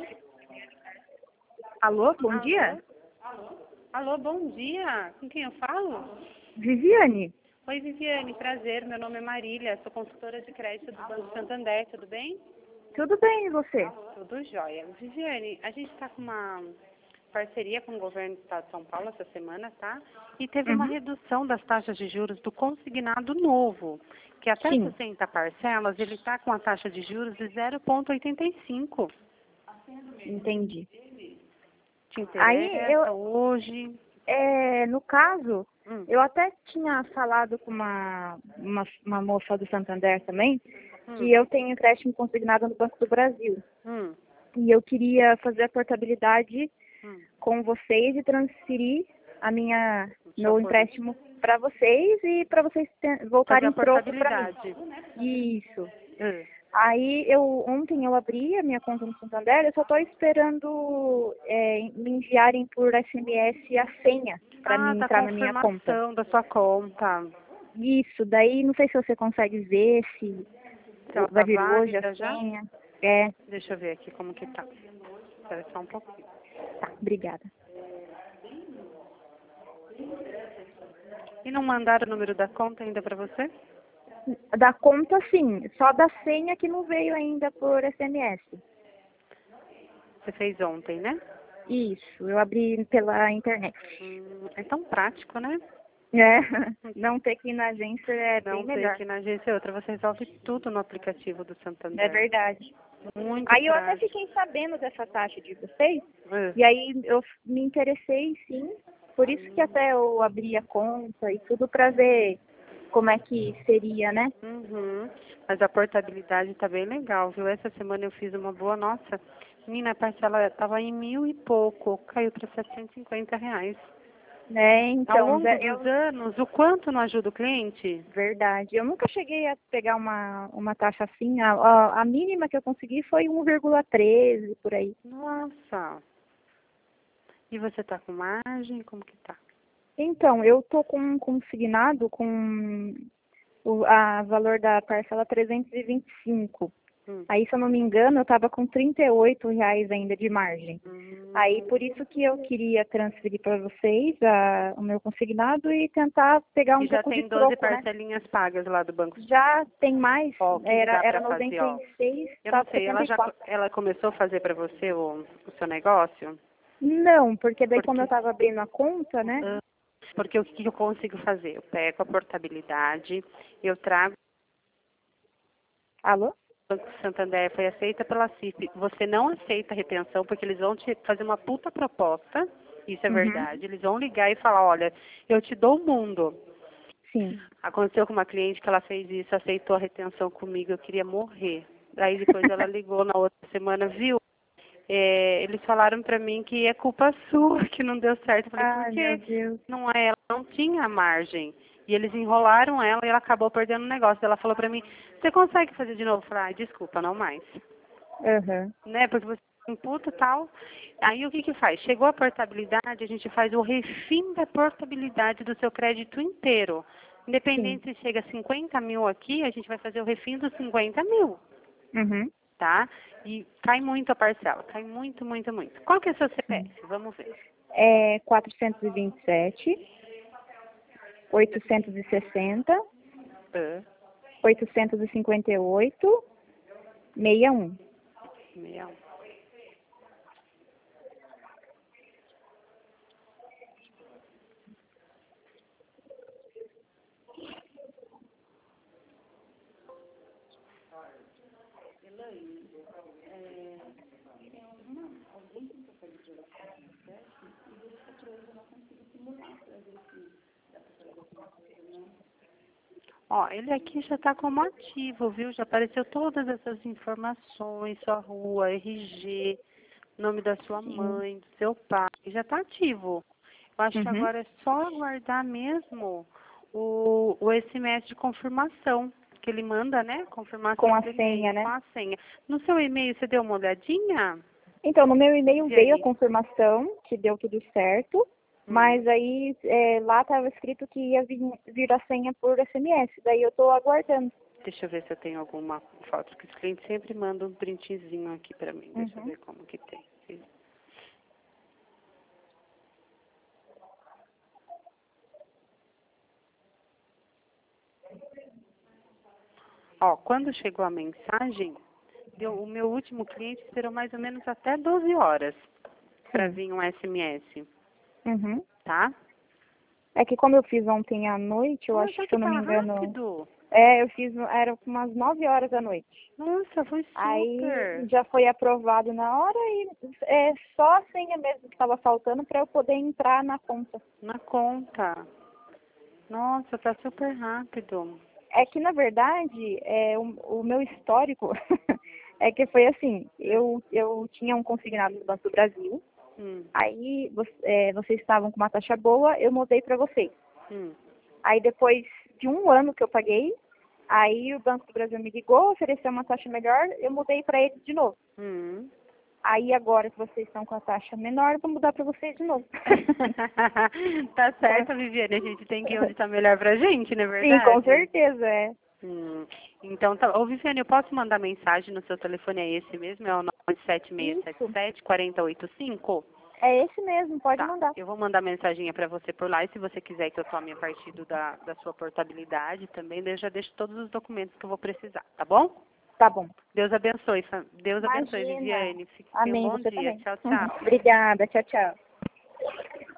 Alô, bom Alô? dia? Alô, bom dia. Com quem eu falo? Viviane? Oi, Viviane, prazer. Meu nome é Marília, sou consultora de crédito do Banco Santander, tudo bem? Tudo bem, e você? Tudo jóia. Viviane, a gente está com uma parceria com o governo do Estado de São Paulo essa semana, tá? E teve uma redução das taxas de juros do consignado novo, que até Sim. 60 parcelas, ele está com a taxa de juros de 0,85. Entendi. Te Aí, interessa hoje? no caso, Hum. eu até tinha falado com uma moça do Santander também, que eu tenho empréstimo consignado no Banco do Brasil. Hum. E eu queria fazer a portabilidade Hum. com vocês e transferir meu empréstimo para vocês e para vocês Fazer voltarem a troco para mim. portabilidade. Isso. Hum. Aí ontem eu abri a minha conta no Santander, eu só estou esperando me enviarem por SMS a senha para mim Da entrar na minha conta. confirmação da sua conta. Isso, daí não sei se você consegue ver se Se ela vai tá vir hoje a válida já? senha. Deixa eu ver aqui como que tá. Espera só um pouquinho. Tá, obrigada. E não mandaram o número da conta ainda para você? Da conta sim, só da senha que não veio ainda por SMS. Você fez ontem, né? Isso, eu abri pela internet. É tão prático, né? Não ter que ir na agência é Não bem ter melhor. que ir na agência outra. Você resolve tudo no aplicativo do É Santander. verdade. Muito Aí eu até prático. fiquei sabendo dessa taxa de vocês, É. e aí eu me interessei sim, por isso que até eu abri a conta e tudo para ver como é que seria, né? Uhum. Mas a portabilidade tá bem legal, viu? Essa semana eu fiz uma boa, nossa, menina, a parcela tava em 1.000 e pouco, caiu para R$ 750. Ao Então, longo dos anos, o quanto não ajuda o cliente? verdade. Eu nunca cheguei a pegar uma taxa assim, a mínima que eu consegui foi 1,13 por aí. Nossa. E você tá com margem? Como que tá? Então, eu tô com um consignado com a valor da parcela 325. Aí, se eu não me engano, eu estava com R$ 38 ainda de margem. Aí, por isso que eu queria transferir para vocês o meu consignado e tentar pegar um E já pouco de tem 12 troco, né? parcelinhas pagas lá do banco. Já tem mais, Ó, o que que dá era pra fazer, ó? 96, Eu não tá sei, 74. ela começou a fazer para você o seu negócio? Não, porque daí como eu Porque, estava abrindo a conta, né? porque o que que eu consigo fazer? Eu pego a portabilidade, eu trago. Alô? O Banco Santander foi aceita pela CIF. Você não aceita retenção porque eles vão te fazer uma puta proposta. Isso é verdade. Eles vão ligar e falar, olha, eu te dou o mundo. Sim. Aconteceu com uma cliente que ela fez isso, aceitou a retenção comigo, eu queria morrer. Aí depois ela ligou na outra semana, viu? Eles falaram pra mim que é culpa sua que não deu certo. Eu falei, por Ai, meu quê? Deus. Não é, ela não tinha margem. E eles enrolaram ela e ela acabou perdendo o negócio. Ela falou pra mim, você consegue fazer de novo? Eu falei, desculpa, não mais. Aham. Né? Porque você imputa e tal. Aí o que que faz? Chegou a portabilidade, a gente faz o refim da portabilidade do seu crédito inteiro. Independente se chega a 50 mil aqui, a gente vai fazer o refim dos 50 mil, Uhum. tá? E cai muito a parcela, cai muito, muito, muito. Qual que é o seu CPF? Vamos ver. É 427, 860, Ah, 858, 61. meu. Ó, ele aqui já está como ativo, viu? Já apareceu todas essas informações, sua rua, RG, nome da sua mãe, do seu pai, já está ativo. Eu acho que Uhum. agora é só aguardar mesmo o SMS de confirmação, que ele manda, né? Confirmação Com a por e-mail, senha, com né? a senha. No seu e-mail, você deu uma olhadinha? Então, no meu e-mail veio a Viviane? confirmação que deu tudo certo, mas aí lá estava escrito que ia vir a senha por SMS, daí eu estou aguardando. Deixa eu ver se eu tenho alguma foto, porque os clientes sempre mandam um printzinho aqui pra mim. Deixa eu ver como que tem. Ó, quando chegou a mensagem, o meu último cliente esperou mais ou menos até 12 horas para vir um SMS, Uhum. tá? É que como eu fiz ontem à noite, eu acho que, se eu não me engano... Rápido. Eu fiz, era umas 9 horas da noite. Nossa, foi super. Aí já foi aprovado na hora e é só a senha mesmo que estava faltando para eu poder entrar na conta. Na conta. Nossa, tá super rápido. É que, na verdade, o meu histórico é que foi assim, eu tinha um consignado no Banco do Brasil, aí vocês estavam com uma taxa boa, eu mudei para vocês. Aí depois de um ano que eu paguei, aí o Banco do Brasil me ligou, ofereceu uma taxa melhor, eu mudei para eles de novo. Aí agora que vocês estão com a taxa menor, eu vou mudar para vocês de novo. Tá certo, Viviane, a gente tem que ir onde tá melhor pra gente, não é verdade? Sim, com certeza, é. Então, tá. Ô, Viviane, eu posso mandar mensagem no seu telefone, é esse mesmo? É o 97677-4085? É esse mesmo, pode Tá. mandar. Eu vou mandar mensaginha pra você por lá, e se você quiser que eu tome a partir da sua portabilidade também, eu já deixo todos os documentos que eu vou precisar, tá bom? Tá bom. Deus abençoe, Deus Imagina. abençoe, Viviane. Tenha um Amém, bom você dia. também. Tchau, tchau. Obrigada, tchau, tchau.